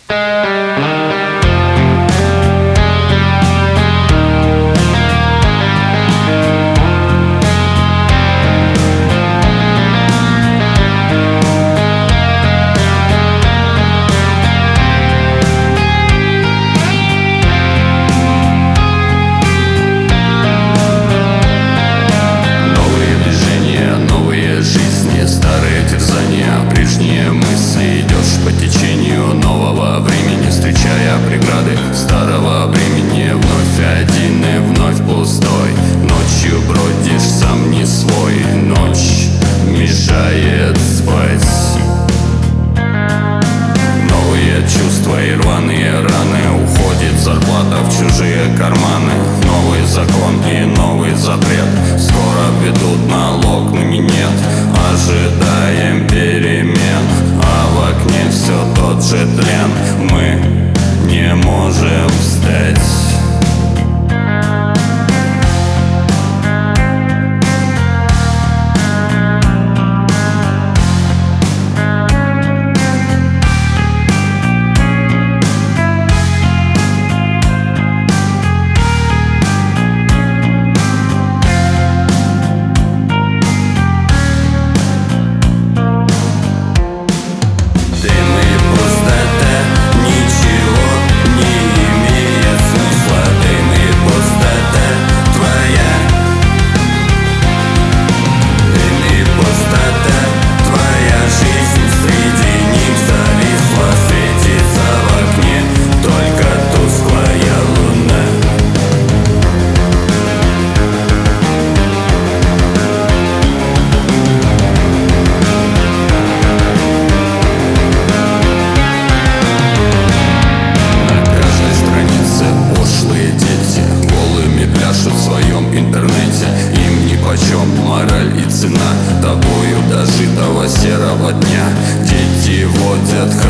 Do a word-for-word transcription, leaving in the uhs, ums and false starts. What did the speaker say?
Старого времени вновь один и вновь пустой. Ночью бродишь сам не свой, ночь мешает спать. Новые чувства и рваные раны, уходит зарплата в чужие карманы. Новый закон и новый запрет скоро ведут налог на минет. Ожидаем перемен, а в окне все тот же тлен. Мы не можем встать. Им нипочем мораль и цена тобою дожитого серого дня. Дети водят